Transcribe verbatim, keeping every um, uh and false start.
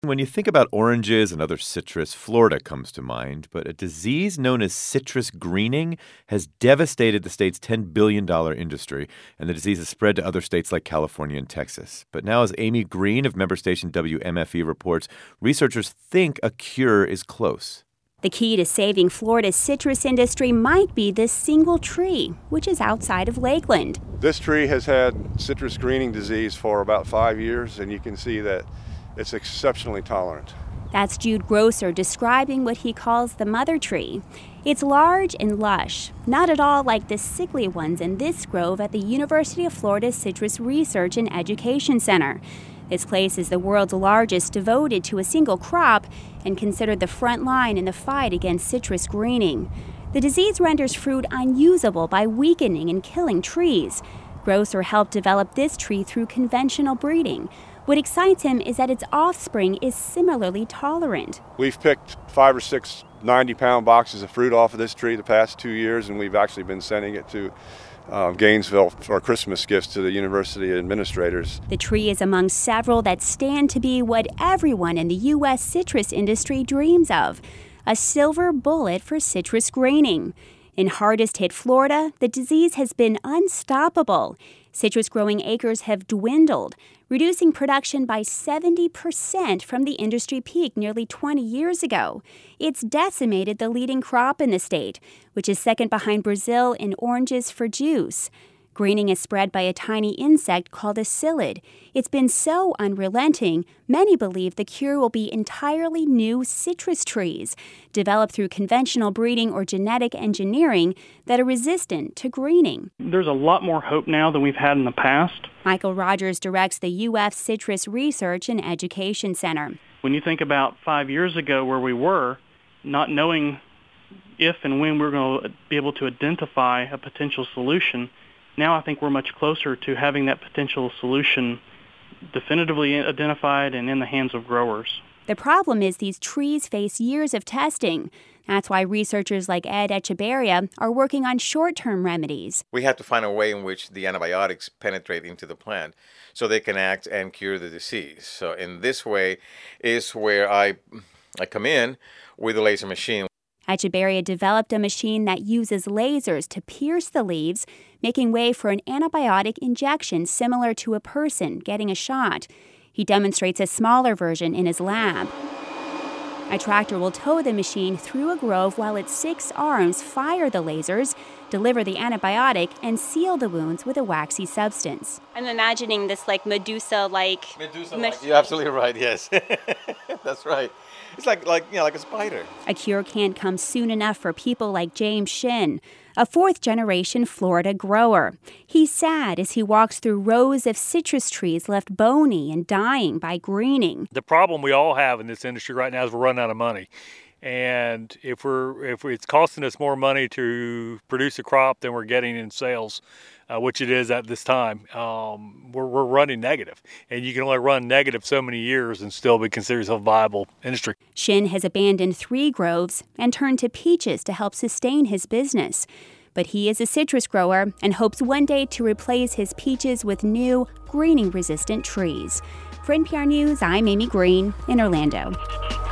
When you think about oranges and other citrus, Florida comes to mind, but a disease known as citrus greening has devastated the state's ten billion dollars industry, and the disease has spread to other states like California and Texas. But now, as Amy Green of member station W M F E reports, researchers think a cure is close. The key to saving Florida's citrus industry might be this single tree, which is outside of Lakeland. This tree has had citrus greening disease for about five years, and you can see that it's exceptionally tolerant. That's Jude Grosser describing what he calls the mother tree. It's large and lush, not at all like the sickly ones in this grove at the University of Florida Citrus Research and Education Center. This place is the world's largest devoted to a single crop and considered the front line in the fight against citrus greening. The disease renders fruit unusable by weakening and killing trees. Grosser helped develop this tree through conventional breeding. What excites him is that its offspring is similarly tolerant. We've picked five or six ninety-pound boxes of fruit off of this tree the past two years, and we've actually been sending it to uh, Gainesville for Christmas gifts to the university administrators. The tree is among several that stand to be what everyone in the U S citrus industry dreams of, a silver bullet for citrus greening. In hardest-hit Florida, the disease has been unstoppable. Citrus-growing acres have dwindled, reducing production by seventy percent from the industry peak nearly twenty years ago. It's decimated the leading crop in the state, which is second behind Brazil in oranges for juice. Greening is spread by a tiny insect called a psyllid. It's been so unrelenting, many believe the cure will be entirely new citrus trees, developed through conventional breeding or genetic engineering that are resistant to greening. There's a lot more hope now than we've had in the past. Michael Rogers directs the U F Citrus Research and Education Center. When you think about five years ago where we were, not knowing if and when we're going to be able to identify a potential solution, now I think we're much closer to having that potential solution definitively identified and in the hands of growers. The problem is these trees face years of testing. That's why researchers like Ed Echevarria are working on short-term remedies. We have to find a way in which the antibiotics penetrate into the plant so they can act and cure the disease. So in this way is where I, I come in with a laser machine. Echevarria developed a machine that uses lasers to pierce the leaves, making way for an antibiotic injection similar to a person getting a shot. He demonstrates a smaller version in his lab. A tractor will tow the machine through a grove while its six arms fire the lasers, deliver the antibiotic, and seal the wounds with a waxy substance. I'm imagining this like Medusa-like... Medusa-like. You're absolutely right, yes. That's right. It's like, like, you know, like a spider. A cure can't come soon enough for people like James Shin, a fourth-generation Florida grower. He's sad as he walks through rows of citrus trees left bony and dying by greening. The problem we all have in this industry right now is we're running out of money. And if we're if it's costing us more money to produce a crop than we're getting in sales, uh, which it is at this time, um, we're, we're running negative. And you can only run negative so many years and still be considered yourself a viable industry. Shin has abandoned three groves and turned to peaches to help sustain his business. But he is a citrus grower and hopes one day to replace his peaches with new, greening-resistant trees. For N P R News, I'm Amy Green in Orlando.